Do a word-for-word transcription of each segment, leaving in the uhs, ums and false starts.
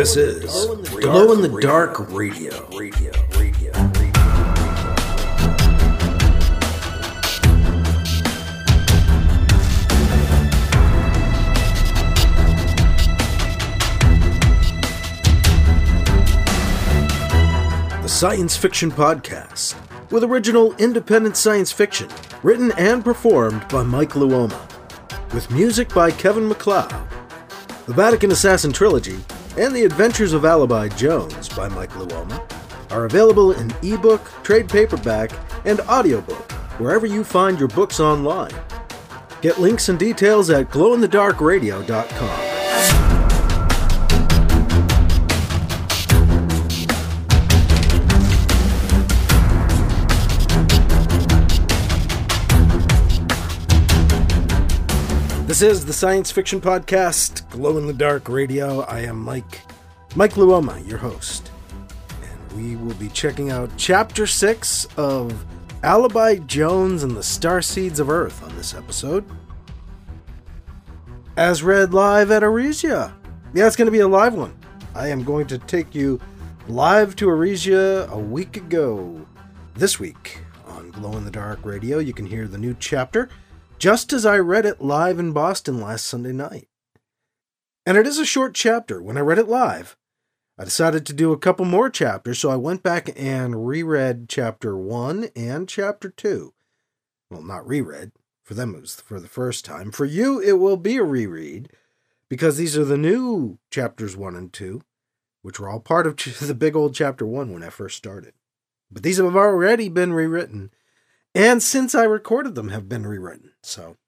This is Glow in the Dark Radio. Radio, radio, radio. The Science Fiction Podcast, with original independent science fiction, written and performed by Mike Luoma, with music by Kevin MacLeod. The Vatican Assassin Trilogy and The Adventures of Alibi Jones by Mike Luoma are available in ebook, trade paperback, and audiobook wherever you find your books online. Get links and details at glow in the dark radio dot com. This is the Science Fiction Podcast, Glow in the Dark Radio. I am Mike, Mike Luoma, your host. And we will be checking out Chapter six of Alibi Jones and the Starseeds of Earth on this episode. As read live at Arisia. Yeah, it's going to be a live one. I am going to take you live to Arisia a week ago. This week on Glow in the Dark Radio, you can hear the new chapter just as I read it live in Boston last Sunday night. And it is a short chapter. When I read it live, I decided to do a couple more chapters, so I went back and reread chapter one and chapter two. Well, not reread. For them, it was for the first time. For you, it will be a reread, because these are the new chapters one and two, which were all part of the big old chapter one when I first started. But these have already been rewritten, and since I recorded them, have been rewritten. So,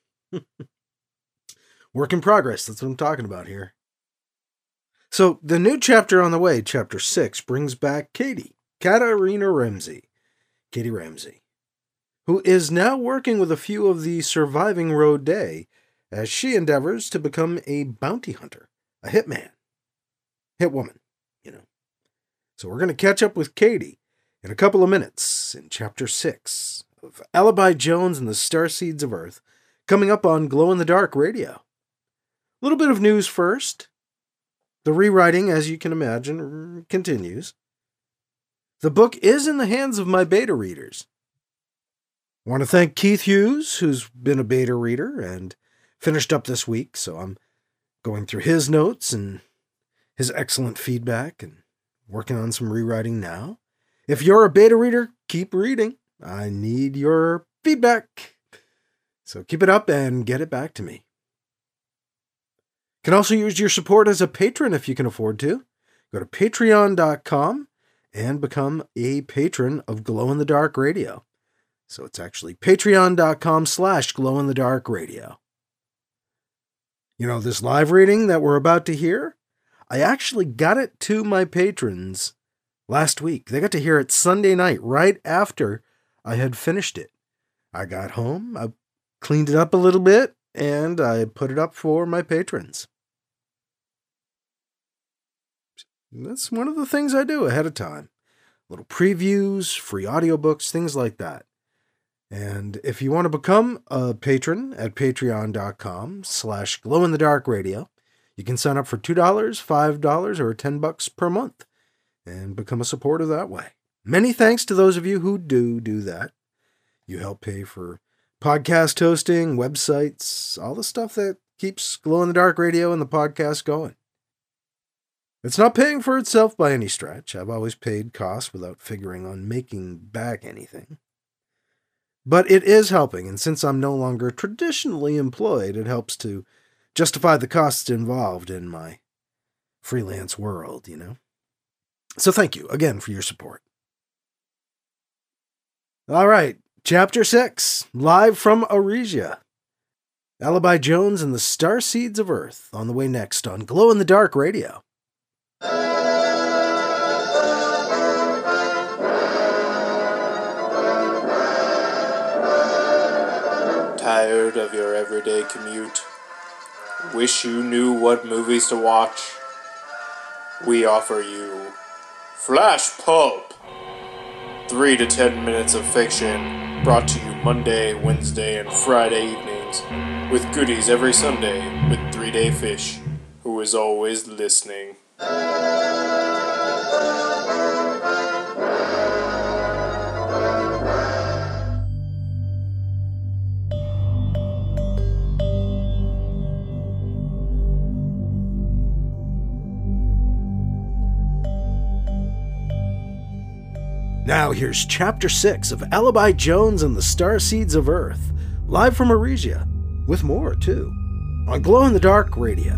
work in progress. That's what I'm talking about here. So, the new chapter on the way, chapter six, brings back Katie, Katarina Ramsey, Katie Ramsey, who is now working with a few of the surviving Roday as she endeavors to become a bounty hunter, a hitman, hitwoman, you know. So, we're going to catch up with Katie in a couple of minutes in chapter six of Alibi Jones and the Starseeds of Earth, coming up on Glow in the Dark Radio. A little bit of news first. The rewriting, as you can imagine, continues. The book is in the hands of my beta readers. I want to thank Keith Hughes, who's been a beta reader and finished up this week, so I'm going through his notes and his excellent feedback and working on some rewriting now. If you're a beta reader, keep reading. I need your feedback. So keep it up and get it back to me. You can also use your support as a patron if you can afford to. Go to patreon dot com and become a patron of Glow in the Dark Radio. So it's actually patreon dot com slash glow in the dark radio. You know, this live reading that we're about to hear, I actually got it to my patrons last week. They got to hear it Sunday night, right after I had finished it. I got home, I cleaned it up a little bit, and I put it up for my patrons. That's one of the things I do ahead of time. Little previews, free audiobooks, things like that. And if you want to become a patron at patreon dot com slash glow in the dark radio, you can sign up for two dollars, five dollars, or ten bucks per month and become a supporter that way. Many thanks to those of you who do do that. You help pay for podcast hosting, websites, all the stuff that keeps Glow in the Dark Radio and the podcast going. It's not paying for itself by any stretch. I've always paid costs without figuring on making back anything. But it is helping, and since I'm no longer traditionally employed, it helps to justify the costs involved in my freelance world, you know? So thank you again for your support. All right, Chapter six, live from Arisia. Alibi Jones and the Starseeds of Earth, on the way next on Glow in the Dark Radio. Tired of your everyday commute? Wish you knew what movies to watch? We offer you Flash Pulp. Three to ten minutes of fiction, brought to you Monday, Wednesday, and Friday evenings, with goodies every Sunday with Three Day Fish, who is always listening. Now here's Chapter six of Alibi Jones and the Starseeds of Earth, live from Aresia, with more, too, on Glow in the Dark Radio.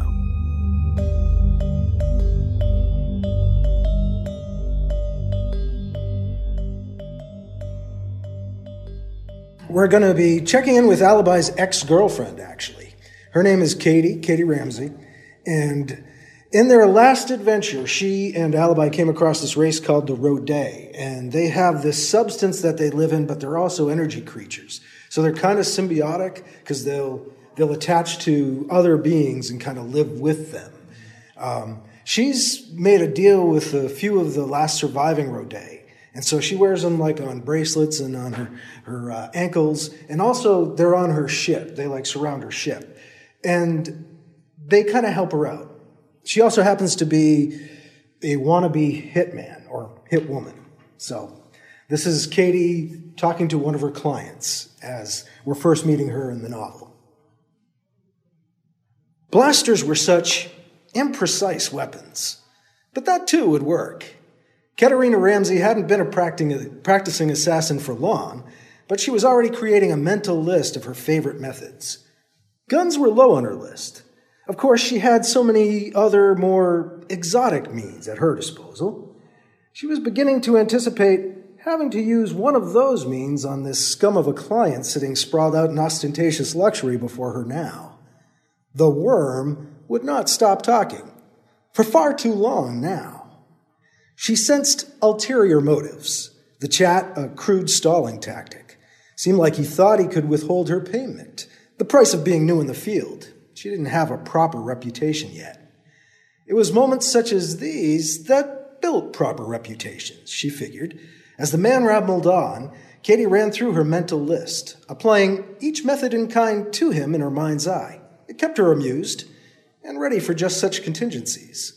We're going to be checking in with Alibi's ex-girlfriend, actually. Her name is Katie, Katie Ramsey, and in their last adventure, she and Alibi came across this race called the Rodé, and they have this substance that they live in, but they're also energy creatures. So they're kind of symbiotic because they'll they'll attach to other beings and kind of live with them. Um, she's made a deal with a few of the last surviving Rodé, and so she wears them like on bracelets and on her her uh, ankles, and also they're on her ship. They like surround her ship, and they kind of help her out. She also happens to be a wannabe hitman or hitwoman. So this is Katie talking to one of her clients as we're first meeting her in the novel. Blasters were such imprecise weapons, but that too would work. Katerina Ramsey hadn't been a practicing assassin for long, but she was already creating a mental list of her favorite methods. Guns were low on her list. Of course, she had so many other, more exotic means at her disposal. She was beginning to anticipate having to use one of those means on this scum of a client sitting sprawled out in ostentatious luxury before her now. The worm would not stop talking, for far too long now. She sensed ulterior motives, the chat a crude stalling tactic. Seemed like he thought he could withhold her payment, the price of being new in the field. She didn't have a proper reputation yet. It was moments such as these that built proper reputations, she figured. As the man rambled on, Katie ran through her mental list, applying each method in kind to him in her mind's eye. It kept her amused and ready for just such contingencies.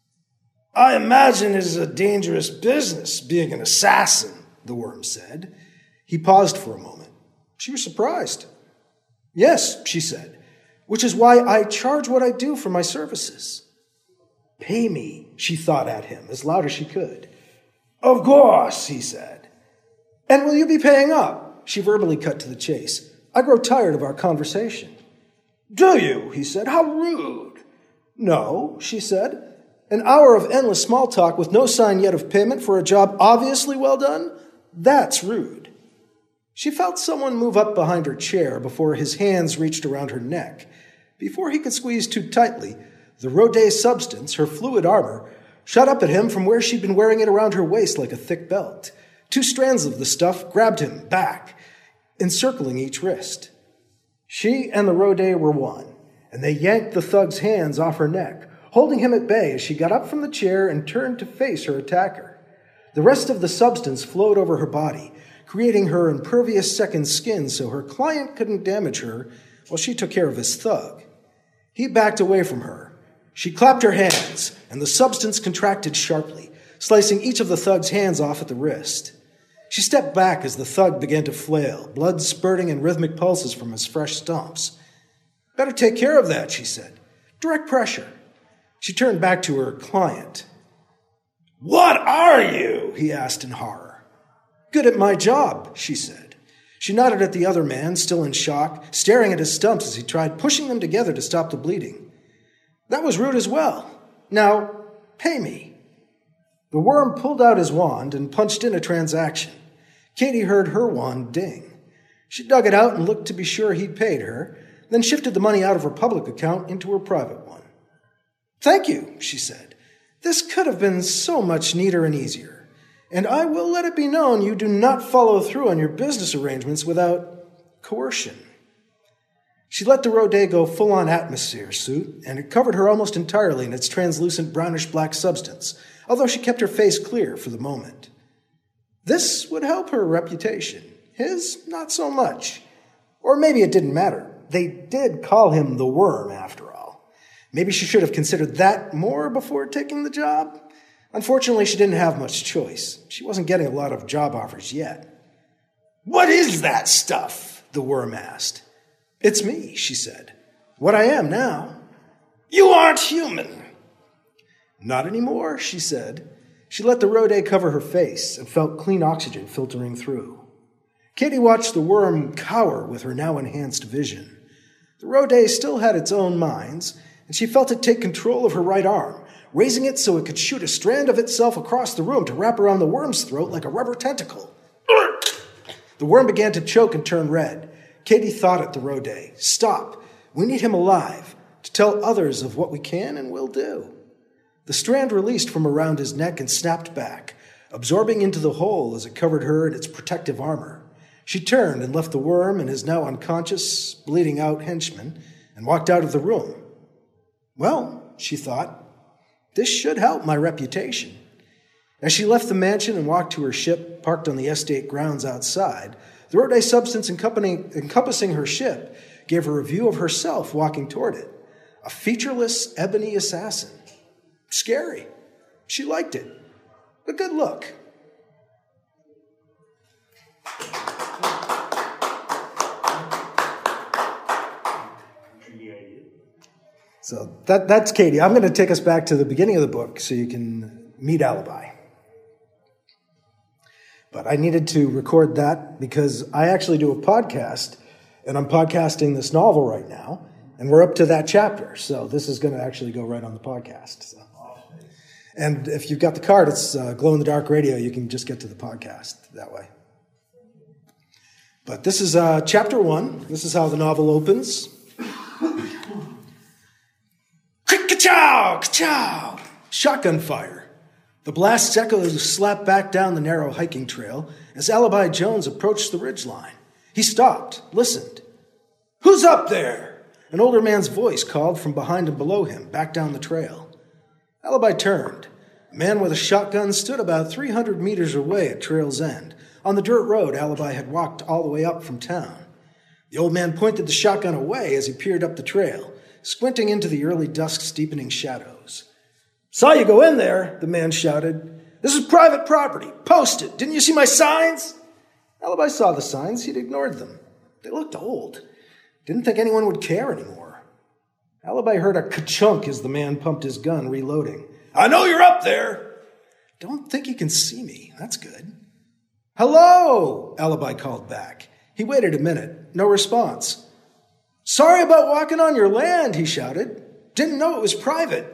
"I imagine it is a dangerous business, being an assassin," the worm said. He paused for a moment. She was surprised. "Yes," she said. "Which is why I charge what I do for my services." "Pay me," she thought at him as loud as she could. "Of course," he said. "And will you be paying up?" She verbally cut to the chase. "I grow tired of our conversation." "Do you?" he said. "How rude." "No," she said. "An hour of endless small talk with no sign yet of payment for a job obviously well done? That's rude." She felt someone move up behind her chair before his hands reached around her neck. Before he could squeeze too tightly, the Rodé substance, her fluid armor, shot up at him from where she'd been wearing it around her waist like a thick belt. Two strands of the stuff grabbed him back, encircling each wrist. She and the Rodé were one, and they yanked the thug's hands off her neck, holding him at bay as she got up from the chair and turned to face her attacker. The rest of the substance flowed over her body, creating her impervious second skin so her client couldn't damage her while she took care of his thug. He backed away from her. She clapped her hands, and the substance contracted sharply, slicing each of the thug's hands off at the wrist. She stepped back as the thug began to flail, blood spurting in rhythmic pulses from his fresh stomps. "Better take care of that," she said. "Direct pressure." She turned back to her client. "What are you?" he asked in horror. "Good at my job," she said. She nodded at the other man, still in shock, staring at his stumps as he tried pushing them together to stop the bleeding. "That was rude as well. Now, pay me." The worm pulled out his wand and punched in a transaction. Katie heard her wand ding. She dug it out and looked to be sure he'd paid her, then shifted the money out of her public account into her private one. "Thank you," she said. "This could have been so much neater and easier. And I will let it be known you do not follow through on your business arrangements without coercion." She let the Rodé go full-on atmosphere suit, and it covered her almost entirely in its translucent brownish-black substance, although she kept her face clear for the moment. This would help her reputation. His, not so much. Or maybe it didn't matter. They did call him the Worm, after all. Maybe she should have considered that more before taking the job. Unfortunately, she didn't have much choice. She wasn't getting a lot of job offers yet. "What is that stuff?" the worm asked. "It's me," she said. "What I am now." "You aren't human." "Not anymore," she said. She let the Rhoday cover her face and felt clean oxygen filtering through. Katie watched the worm cower with her now enhanced vision. The Rhoday still had its own minds, and she felt it take control of her right arm, raising it so it could shoot a strand of itself across the room to wrap around the worm's throat like a rubber tentacle. The worm began to choke and turn red. Katie thought at the Rhoday, "Stop. We need him alive to tell others of what we can and will do." The strand released from around his neck and snapped back, absorbing into the hole as it covered her in its protective armor. She turned and left the worm and his now unconscious, bleeding out henchman and walked out of the room. Well, she thought, this should help my reputation. As she left the mansion and walked to her ship, parked on the estate grounds outside, the Rhoday substance encompassing her ship gave her a view of herself walking toward it, a featureless ebony assassin. Scary. She liked it. A good look. So that, that's Katie. I'm going to take us back to the beginning of the book so you can meet Alibi. But I needed to record that because I actually do a podcast, and I'm podcasting this novel right now, and we're up to that chapter. So this is going to actually go right on the podcast. So. And if you've got the card, it's uh, glow-in-the-dark radio. You can just get to the podcast that way. But this is uh, chapter one. This is how the novel opens. Ka-chow! Ka-chow! Shotgun fire. The blast's echoes slapped back down the narrow hiking trail as Alibi Jones approached the ridgeline. He stopped, listened. "Who's up there?" An older man's voice called from behind and below him, back down the trail. Alibi turned. A man with a shotgun stood about three hundred meters away at trail's end, on the dirt road Alibi had walked all the way up from town. The old man pointed the shotgun away as he peered up the trail, squinting into the early dusk's deepening shadows. "Saw you go in there," the man shouted. "This is private property. Post it. Didn't you see my signs?" Alibi saw the signs. He'd ignored them. They looked old. Didn't think anyone would care anymore. Alibi heard a ka-chunk as the man pumped his gun, reloading. "I know you're up there." "Don't think you can see me. That's good." "Hello," Alibi called back. He waited a minute. No response. "Sorry about walking on your land," he shouted. "Didn't know it was private."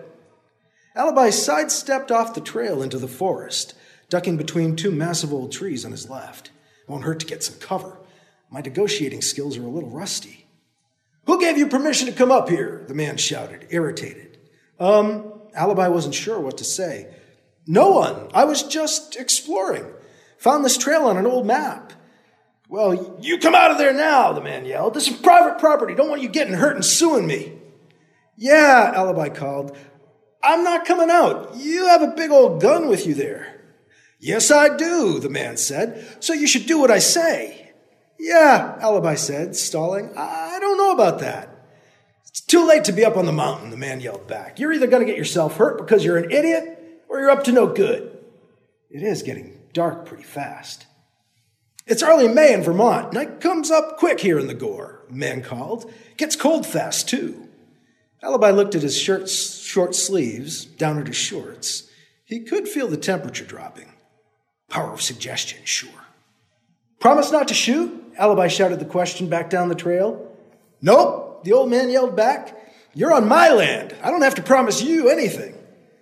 Alibi sidestepped off the trail into the forest, ducking between two massive old trees on his left. Won't hurt to get some cover. My negotiating skills are a little rusty. "Who gave you permission to come up here?" the man shouted, irritated. Um, Alibi wasn't sure what to say. "No one. I was just exploring. Found this trail on an old map." "Well, you come out of there now," the man yelled. "This is private property. Don't want you getting hurt and suing me." "Yeah," Alibi called. "I'm not coming out. You have a big old gun with you there." "Yes, I do," the man said. "So you should do what I say." "Yeah," Alibi said, stalling. "I don't know about that." "It's too late to be up on the mountain," the man yelled back. "You're either going to get yourself hurt because you're an idiot or you're up to no good." It is getting dark pretty fast. "It's early May in Vermont. Night comes up quick here in the gore," the man called. "Gets cold fast, too." Alibi looked at his shirt's short sleeves, down at his shorts. He could feel the temperature dropping. Power of suggestion, sure. "Promise not to shoot?" Alibi shouted the question back down the trail. "Nope," the old man yelled back. "You're on my land. I don't have to promise you anything."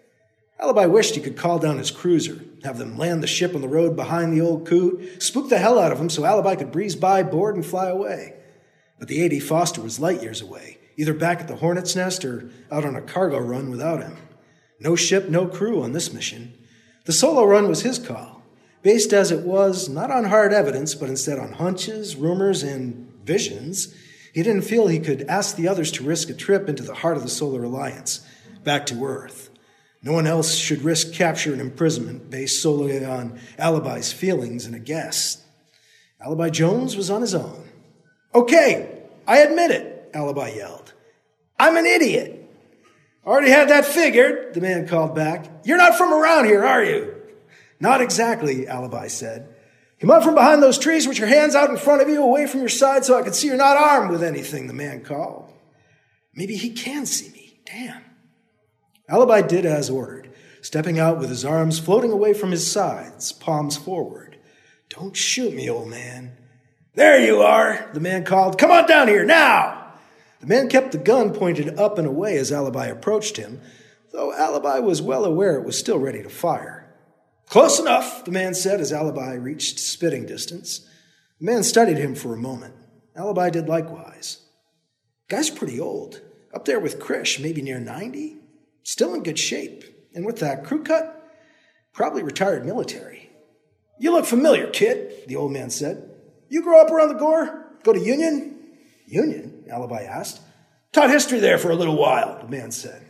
Alibi wished he could call down his cruiser, have them land the ship on the road behind the old coot, spook the hell out of him so Alibi could breeze by, board, and fly away. But the A D Foster was light years away, either back at the Hornet's Nest or out on a cargo run without him. No ship, no crew on this mission. The solo run was his call, based as it was not on hard evidence, but instead on hunches, rumors, and visions. He didn't feel he could ask the others to risk a trip into the heart of the Solar Alliance, back to Earth. No one else should risk capture and imprisonment based solely on Alibi's feelings and a guess. Alibi Jones was on his own. "Okay, I admit it," Alibi yelled. "I'm an idiot." Already had that figured, the man called back. You're not from around here, are you? Not exactly, Alibi said. Come out from behind those trees with your hands out in front of you, away from your side so I can see you're not armed with anything, the man called. Maybe he can see me. Damn. Alibi did as ordered, stepping out with his arms floating away from his sides, palms forward. Don't shoot me, old man. There you are, the man called. Come on down here, now! The man kept the gun pointed up and away as Alibi approached him, though Alibi was well aware it was still ready to fire. Close enough, the man said as Alibi reached spitting distance. The man studied him for a moment. Alibi did likewise. Guy's pretty old, up there with Krish, maybe near ninety. Still in good shape, and with that crew cut, probably retired military. You look familiar, kid, the old man said. You grow up around the Gore? Go to Union? Union? Alibi asked. Taught history there for a little while, the man said.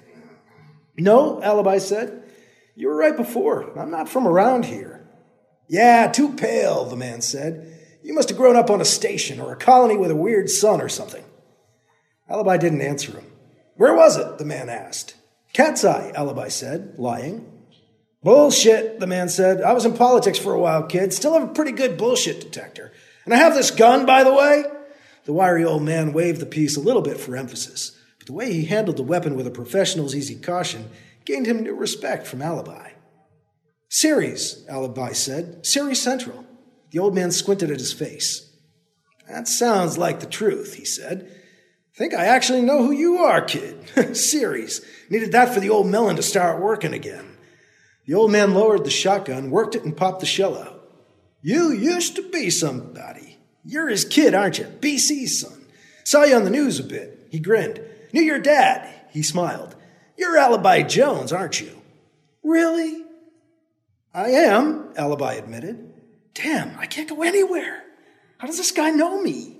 No, Alibi said. You were right before. I'm not from around here. Yeah, too pale, the man said. You must have grown up on a station or a colony with a weird sun or something. Alibi didn't answer him. Where was it? The man asked. Cat's Eye, Alibi said, lying. Bullshit, the man said. I was in politics for a while, kid. Still have a pretty good bullshit detector. And I have this gun, by the way. The wiry old man waved the piece a little bit for emphasis, but the way he handled the weapon with a professional's easy caution gained him new respect from Alibi. Ceres, Alibi said. Ceres Central. The old man squinted at his face. That sounds like the truth, he said. Think I actually know who you are, kid. Ceres. Needed that for the old melon to start working again. The old man lowered the shotgun, worked it, and popped the shell out. You used to be somebody. You're his kid, aren't you? B C's son. Saw you on the news a bit. He grinned. Knew your dad. He smiled. You're Alibi Jones, aren't you? Really? I am, Alibi admitted. Damn, I can't go anywhere. How does this guy know me?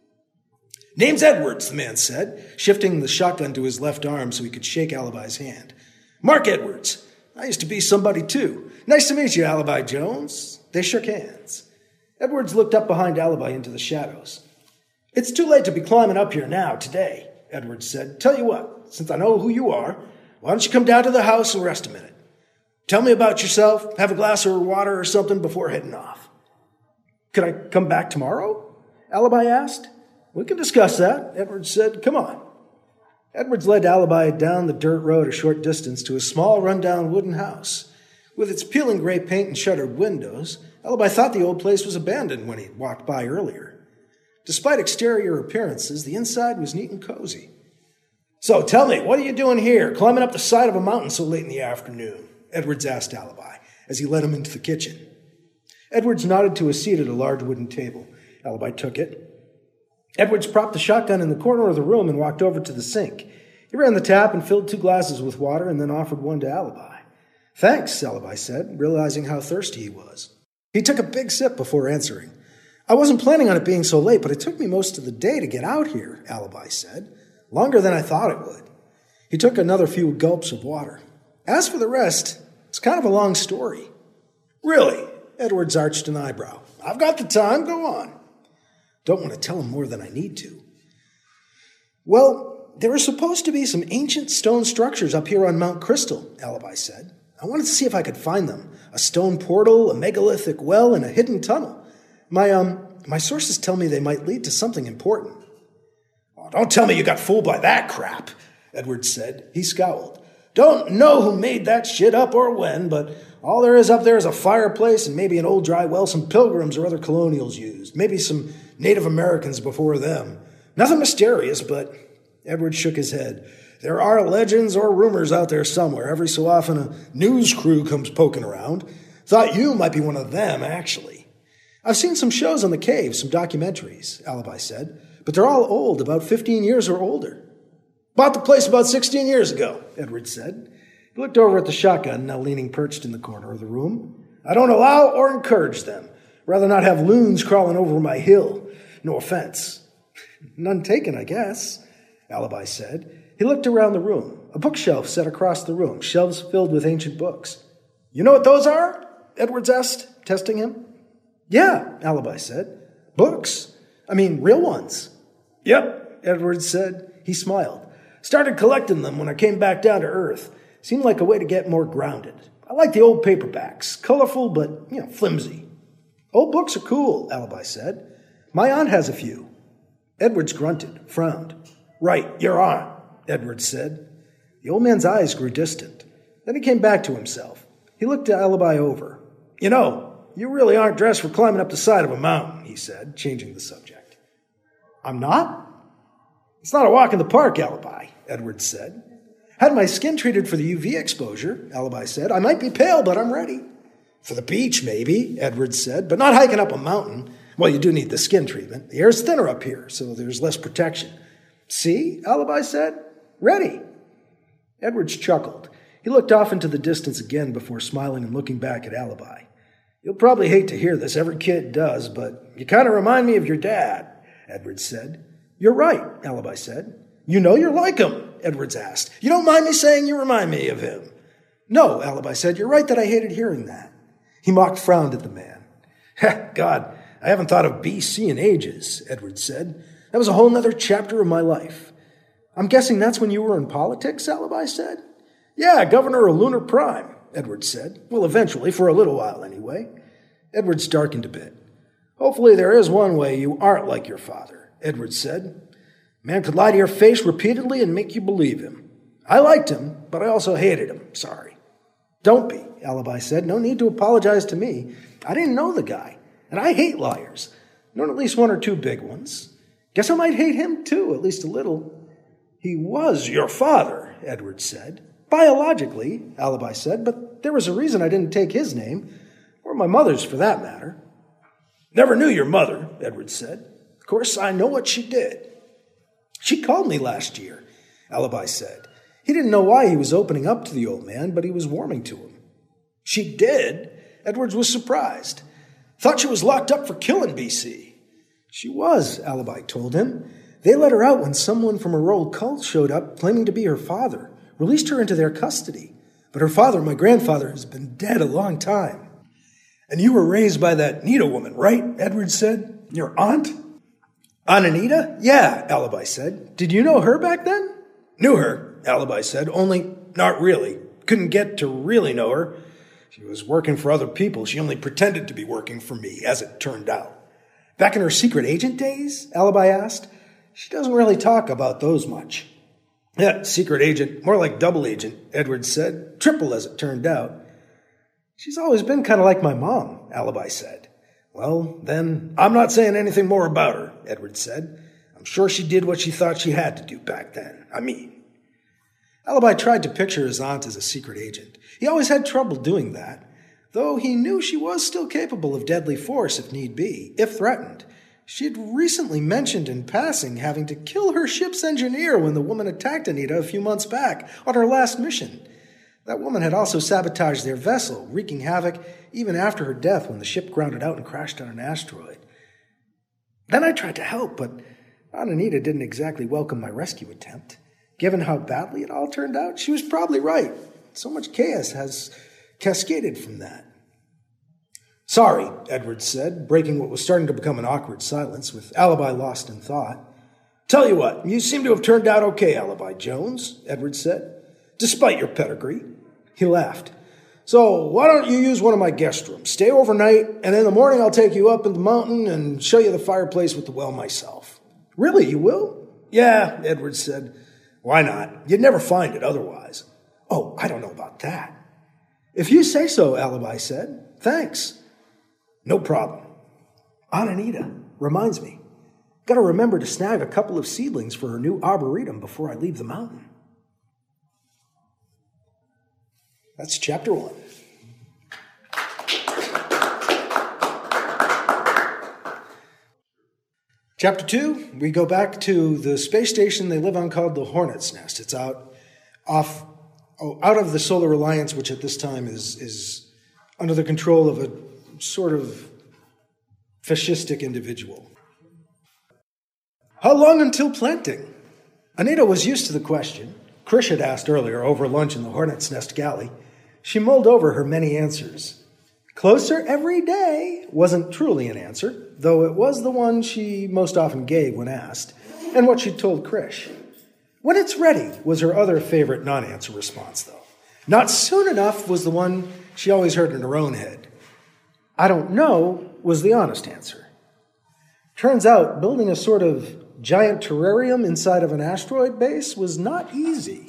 Name's Edwards, the man said, shifting the shotgun to his left arm so he could shake Alibi's hand. Mark Edwards. I used to be somebody, too. Nice to meet you, Alibi Jones. They shook hands. Edwards looked up behind Alibi into the shadows. It's too late to be climbing up here now, today, Edwards said. Tell you what, since I know who you are, why don't you come down to the house and rest a minute? Tell me about yourself, have a glass of water or something before heading off. Could I come back tomorrow? Alibi asked. We can discuss that, Edwards said. Come on. Edwards led Alibi down the dirt road a short distance to a small, run-down wooden house. With its peeling gray paint and shuttered windows, Alibi thought the old place was abandoned when he walked by earlier. Despite exterior appearances, the inside was neat and cozy. So tell me, what are you doing here, climbing up the side of a mountain so late in the afternoon? Edwards asked Alibi as he led him into the kitchen. Edwards nodded to a seat at a large wooden table. Alibi took it. Edwards propped the shotgun in the corner of the room and walked over to the sink. He ran the tap and filled two glasses with water and then offered one to Alibi. Thanks, Alibi said, realizing how thirsty he was. He took a big sip before answering. I wasn't planning on it being so late, but it took me most of the day to get out here, Alibi said. Longer than I thought it would. He took another few gulps of water. As for the rest, it's kind of a long story. Really? Edwards arched an eyebrow. I've got the time, go on. Don't want to tell him more than I need to. Well, there are supposed to be some ancient stone structures up here on Mount Crystal, Alibi said. I wanted to see if I could find them. A stone portal, a megalithic well, and a hidden tunnel. My, um, my sources tell me they might lead to something important. Oh, don't tell me you got fooled by that crap, Edwards said. He scowled. Don't know who made that shit up or when, but all there is up there is a fireplace and maybe an old dry well some pilgrims or other colonials used. Maybe some Native Americans before them. Nothing mysterious, but Edwards shook his head. There are legends or rumors out there somewhere. Every so often a news crew comes poking around. Thought you might be one of them, actually. I've seen some shows on the cave, some documentaries, Alibi said, but they're all old, about fifteen years or older. Bought the place about sixteen years ago, Edwards said. He looked over at the shotgun, now leaning perched in the corner of the room. I don't allow or encourage them. Rather not have loons crawling over my hill. No offense. None taken, I guess, Alibi said. He looked around the room. A bookshelf set across the room, shelves filled with ancient books. You know what those are? Edwards asked, testing him. Yeah, Alibi said. Books. I mean, real ones. Yep, Edwards said. He smiled. Started collecting them when I came back down to Earth. Seemed like a way to get more grounded. I like the old paperbacks. Colorful, but, you know, flimsy. Old books are cool, Alibi said. My aunt has a few. Edwards grunted, frowned. Right, your aunt, Edwards said. The old man's eyes grew distant. Then he came back to himself. He looked Alibi over. You know, you really aren't dressed for climbing up the side of a mountain, he said, changing the subject. I'm not? It's not a walk in the park, Alibi, Edwards said. Had my skin treated for the U V exposure, Alibi said. I might be pale, but I'm ready. For the beach, maybe, Edwards said, but not hiking up a mountain. Well, you do need the skin treatment. The air's thinner up here, so there's less protection. See, Alibi said. Ready. Edwards chuckled. He looked off into the distance again before smiling and looking back at Alibi. You'll probably hate to hear this. Every kid does, but you kind of remind me of your dad, Edwards said. You're right, Alibi said. You know you're like him, Edwards asked. You don't mind me saying you remind me of him? No, Alibi said. You're right that I hated hearing that. He mocked frowned at the man. God, I haven't thought of B C in ages, Edwards said. That was a whole nother chapter of my life. I'm guessing that's when you were in politics, Alibi said. Yeah, governor of Lunar Prime, Edwards said. Well, eventually, for a little while anyway. Edwards darkened a bit. Hopefully there is one way you aren't like your father, Edwards said. Man could lie to your face repeatedly and make you believe him. I liked him, but I also hated him. Sorry. Don't be, Alibi said. No need to apologize to me. I didn't know the guy, and I hate liars. Known at least one or two big ones. Guess I might hate him too, at least a little. He was your father, Edwards said. Biologically, Alibi said, but there was a reason I didn't take his name, or my mother's for that matter. Never knew your mother, Edwards said. Of course, I know what she did. She called me last year, Alibi said. He didn't know why he was opening up to the old man, but he was warming to him. She did? Edwards was surprised. Thought she was locked up for killing B C. She was, Alibi told him. They let her out when someone from her old cult showed up claiming to be her father, released her into their custody. But her father, my grandfather, has been dead a long time. And you were raised by that Nita woman, right? Edwards said. Your aunt? Aunt Anita? Yeah, Alibi said. Did you know her back then? Knew her, Alibi said, only not really. Couldn't get to really know her. She was working for other people. She only pretended to be working for me, as it turned out. Back in her secret agent days? Alibi asked. She doesn't really talk about those much. Yeah, secret agent, more like double agent, Edwards said. Triple, as it turned out. She's always been kind of like my mom, Alibi said. Well, then, I'm not saying anything more about her, Edwards said. I'm sure she did what she thought she had to do back then. I mean. Alibi tried to picture his aunt as a secret agent. He always had trouble doing that, though he knew she was still capable of deadly force if need be, if threatened. She had recently mentioned in passing having to kill her ship's engineer when the woman attacked Anita a few months back on her last mission. That woman had also sabotaged their vessel, wreaking havoc even after her death when the ship grounded out and crashed on an asteroid. Then I tried to help, but Aunt Anita didn't exactly welcome my rescue attempt. Given how badly it all turned out, she was probably right. So much chaos has cascaded from that. Sorry, Edwards said, breaking what was starting to become an awkward silence, with Alibi lost in thought. Tell you what, you seem to have turned out okay, Alibi Jones, Edwards said, despite your pedigree. He laughed. So why don't you use one of my guest rooms? Stay overnight, and in the morning I'll take you up in the mountain and show you the fireplace with the well myself. Really, you will? Yeah, Edwards said. Why not? You'd never find it otherwise. Oh, I don't know about that. If you say so, Alibi said. Thanks. No problem. Aunt Anita reminds me. Gotta remember to snag a couple of seedlings for her new arboretum before I leave the mountain. That's chapter one. Chapter two, we go back to the space station they live on called the Hornet's Nest. It's out off, oh, out of the Solar Alliance, which at this time is, is under the control of a sort of fascistic individual. How long until planting? Anita was used to the question. Krish had asked earlier over lunch in the Hornet's Nest galley. She mulled over her many answers. Closer every day wasn't truly an answer, though it was the one she most often gave when asked, and what she'd told Krish. When it's ready, was her other favorite non-answer response, though. Not soon enough was the one she always heard in her own head. I don't know was the honest answer. Turns out building a sort of giant terrarium inside of an asteroid base was not easy.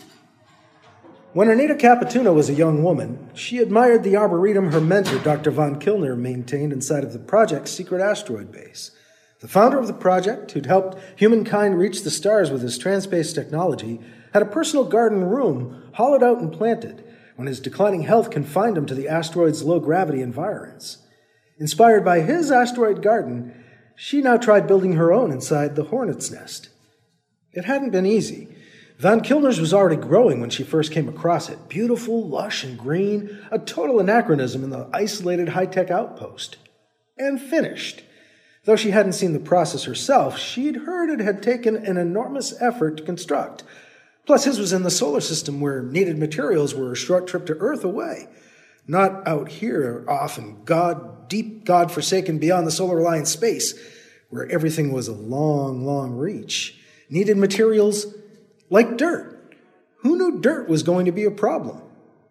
When Anita Capituna was a young woman, she admired the arboretum her mentor, Doctor Von Kilner, maintained inside of the project's secret asteroid base. The founder of the project, who'd helped humankind reach the stars with his transspace technology, had a personal garden room hollowed out and planted when his declining health confined him to the asteroid's low-gravity environs. Inspired by his asteroid garden, she now tried building her own inside the Hornet's Nest. It hadn't been easy. Von Kilner's was already growing when she first came across it, beautiful, lush, and green, a total anachronism in the isolated high-tech outpost. And finished. Though she hadn't seen the process herself, she'd heard it had taken an enormous effort to construct. Plus, his was in the solar system where needed materials were a short trip to Earth away. Not out here, off in God, deep God-forsaken beyond the Solar Alliance space, where everything was a long, long reach. Needed materials like dirt. Who knew dirt was going to be a problem?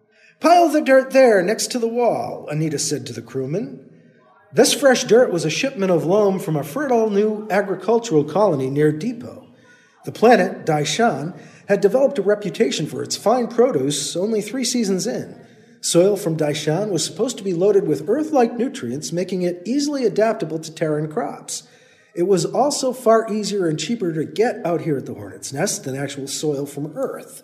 Pile the dirt there, next to the wall, Anita said to the crewman. This fresh dirt was a shipment of loam from a fertile new agricultural colony near Depot. The planet, Daishan, had developed a reputation for its fine produce only three seasons in. Soil from Daishan was supposed to be loaded with Earth-like nutrients, making it easily adaptable to Terran crops. It was also far easier and cheaper to get out here at the Hornet's Nest than actual soil from Earth.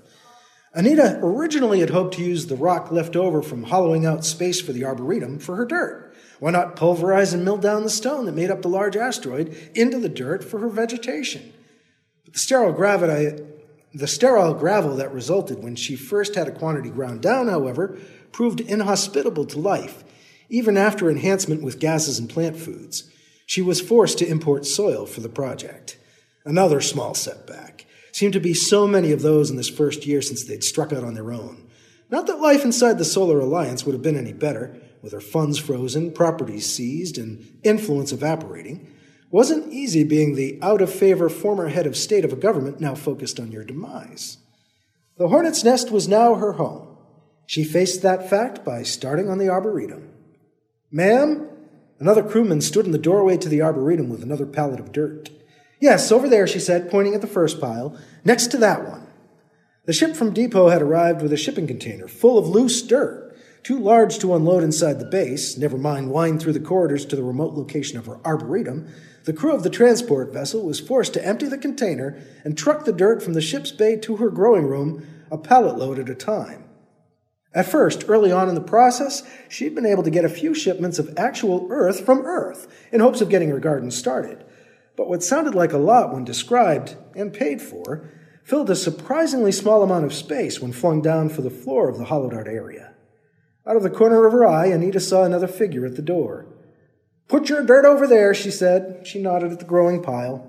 Anita originally had hoped to use the rock left over from hollowing out space for the Arboretum for her dirt. Why not pulverize and mill down the stone that made up the large asteroid into the dirt for her vegetation? But the sterile gravity, the sterile gravel that resulted when she first had a quantity ground down, however, proved inhospitable to life, even after enhancement with gases and plant foods. She was forced to import soil for the project. Another small setback. Seemed to be so many of those in this first year since they'd struck out on their own. Not that life inside the Solar Alliance would have been any better, with her funds frozen, properties seized, and influence evaporating. Wasn't easy being the out-of-favor former head of state of a government now focused on your demise. The Hornet's Nest was now her home. She faced that fact by starting on the Arboretum. Ma'am? Another crewman stood in the doorway to the Arboretum with another pallet of dirt. Yes, over there, she said, pointing at the first pile, next to that one. The ship from Depot had arrived with a shipping container full of loose dirt, too large to unload inside the base, never mind wind through the corridors to the remote location of her Arboretum. The crew of the transport vessel was forced to empty the container and truck the dirt from the ship's bay to her growing room, a pallet load at a time. At first, early on in the process, she'd been able to get a few shipments of actual earth from Earth in hopes of getting her garden started. But what sounded like a lot when described and paid for filled a surprisingly small amount of space when flung down for the floor of the hollowed-out area. Out of the corner of her eye, Anita saw another figure at the door. "Put your dirt over there," she said. She nodded at the growing pile.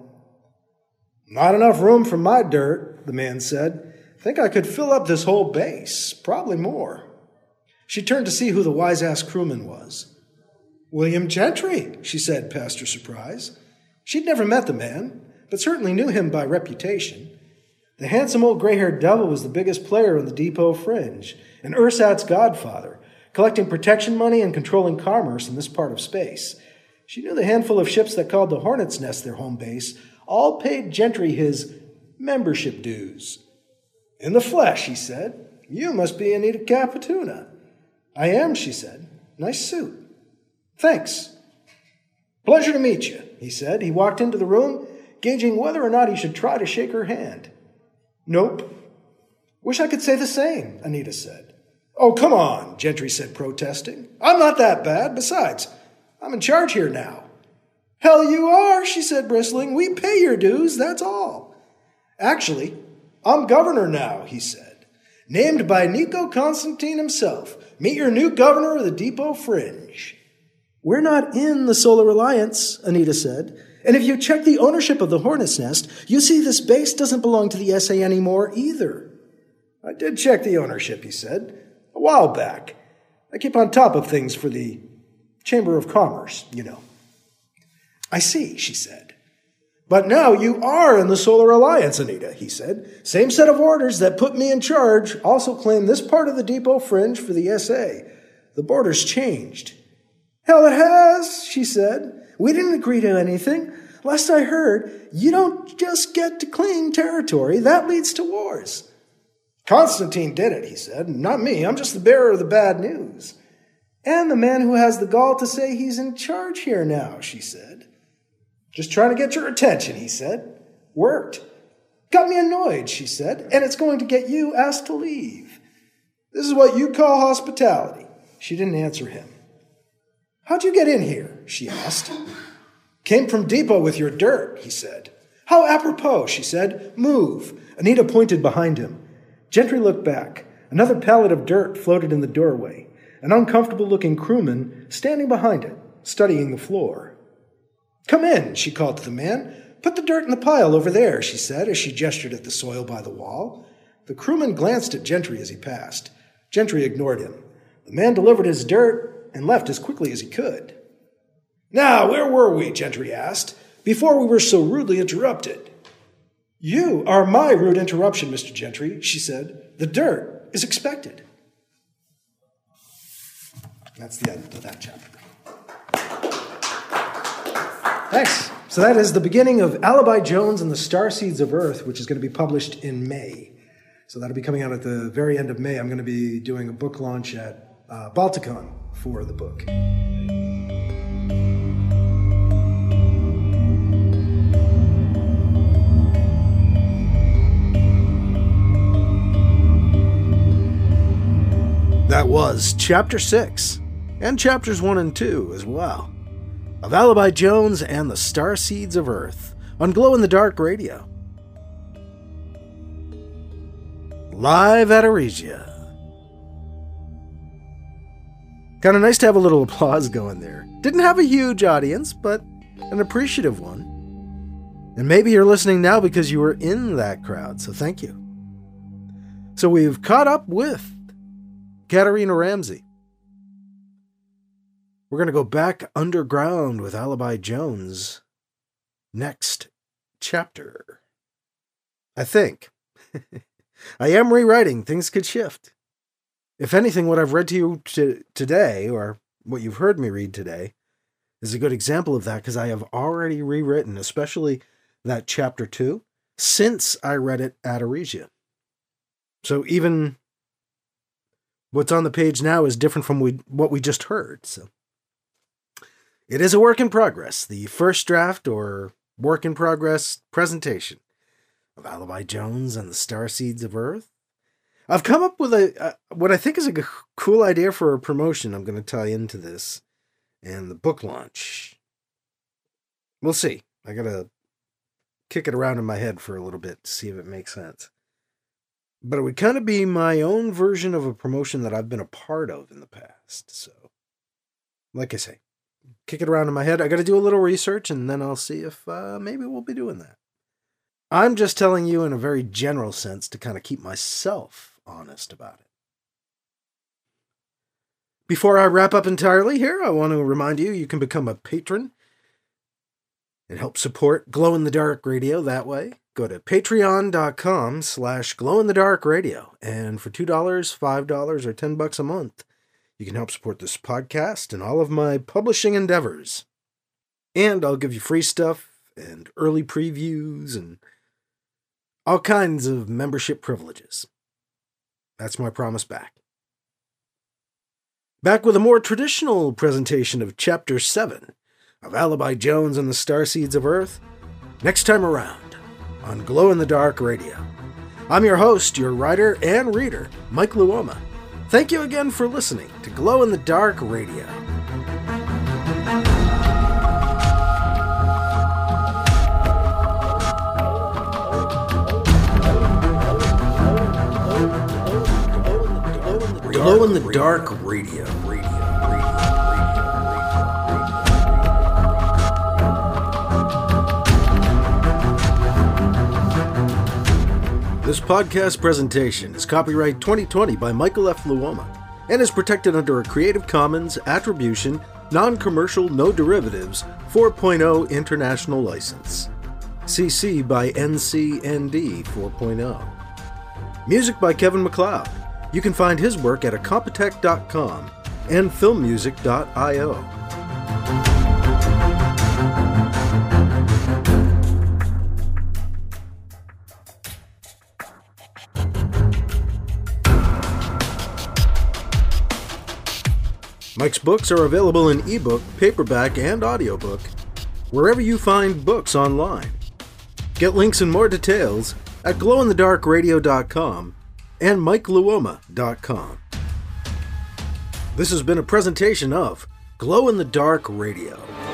"Not enough room for my dirt," the man said. "Think I could fill up this whole base, probably more." She turned to see who the wise-ass crewman was. "William Gentry," she said, past her surprise. She'd never met the man, but certainly knew him by reputation. The handsome old gray-haired devil was the biggest player on the Depot fringe, and Ursat's godfather, collecting protection money and controlling commerce in this part of space. She knew the handful of ships that called the Hornet's Nest their home base all paid Gentry his membership dues. "In the flesh," he said. "You must be Anita Capituna." "I am," she said. "Nice suit." "Thanks." "Pleasure to meet you," he said. He walked into the room, gauging whether or not he should try to shake her hand. "Nope." "Wish I could say the same," Anita said. "Oh, come on," Gentry said, protesting. "I'm not that bad. Besides, I'm in charge here now." "Hell you are," she said, bristling. "We pay your dues, that's all." "Actually, I'm governor now," he said. "Named by Nico Constantine himself. Meet your new governor of the Depot Fringe." "We're not in the Solar Alliance," Anita said. "And if you check the ownership of the Hornet's Nest, you see this base doesn't belong to the S A anymore either." "I did check the ownership," he said, "a while back. I keep on top of things for the Chamber of Commerce, you know." "I see," she said. But now you are in the Solar Alliance, Anita, he said. Same set of orders that put me in charge also claim this part of the depot fringe for the S A. The border's changed. Hell, it has, she said. We didn't agree to anything. Last I heard, you don't just get to claim territory. That leads to wars. Constantine did it, he said. Not me. I'm just the bearer of the bad news. And the man who has the gall to say he's in charge here now, she said. Just trying to get your attention, he said. Worked. Got me annoyed, she said, and it's going to get you asked to leave. This is what you call hospitality. She didn't answer him. How'd you get in here? She asked. Came from depot with your dirt, he said. How apropos, she said. Move. Anita pointed behind him. Gentry looked back. Another pallet of dirt floated in the doorway. An uncomfortable-looking crewman standing behind it, studying the floor. Come in, she called to the man. Put the dirt in the pile over there, she said, as she gestured at the soil by the wall. The crewman glanced at Gentry as he passed. Gentry ignored him. The man delivered his dirt and left as quickly as he could. Now, where were we, Gentry asked, before we were so rudely interrupted? You are my rude interruption, Mister Gentry, she said. The dirt is expected. That's the end of that chapter. Thanks. So that is the beginning of Alibi Jones and the Starseeds of Earth, which is going to be published in May. So that'll be coming out at the very end of May. I'm going to be doing a book launch at uh, Balticon for the book. That was Chapter six, and Chapters one and two as well, of Alibi Jones and the Starseeds of Earth on Glow in the Dark Radio. Live at Aresia. Kind of nice to have a little applause going there. Didn't have a huge audience, but an appreciative one. And maybe you're listening now because you were in that crowd, so thank you. So we've caught up with Katarina Ramsey. We're going to go back underground with Alibi Jones next chapter. I think. I am rewriting. Things could shift. If anything, what I've read to you t- today, or what you've heard me read today, is a good example of that, because I have already rewritten, especially that chapter two, since I read it at Aresia. So even what's on the page now is different from we, what we just heard. So it is a work in progress. The first draft or work in progress presentation of Alibi Jones and the Starseeds of Earth. I've come up with a, a what I think is a g- cool idea for a promotion. I'm going to tie into this and the book launch. We'll see. I got to kick it around in my head for a little bit to see if it makes sense. But it would kind of be my own version of a promotion that I've been a part of in the past. So, like I say, kick it around in my head. I got to do a little research, and then I'll see if uh, maybe we'll be doing that. I'm just telling you in a very general sense to kind of keep myself honest about it. Before I wrap up entirely here, I want to remind you you can become a patron and help support Glow in the Dark Radio that way. Go to patreon.com slash glow in the dark radio. And for two dollars, five dollars, or ten bucks a month, you can help support this podcast and all of my publishing endeavors. And I'll give you free stuff and early previews and all kinds of membership privileges. That's my promise back. Back with a more traditional presentation of Chapter seven of Alibi Jones and the Starseeds of Earth next time around on Glow in the Dark Radio. I'm your host, your writer and reader, Mike Luoma. Thank you again for listening to Glow in the Dark Radio. Glow in the Dark Radio. Radio. This podcast presentation is copyright twenty twenty by Michael F. Luoma and is protected under a Creative Commons Attribution, Non-Commercial, No Derivatives four point oh International License. C C by N C N D four point oh. Music by Kevin MacLeod. You can find his work at incompetech dot com and film music dot io. Mike's books are available in ebook, paperback, and audiobook, wherever you find books online. Get links and more details at glow in the dark radio dot com and mike luoma dot com. This has been a presentation of Glow in the Dark Radio.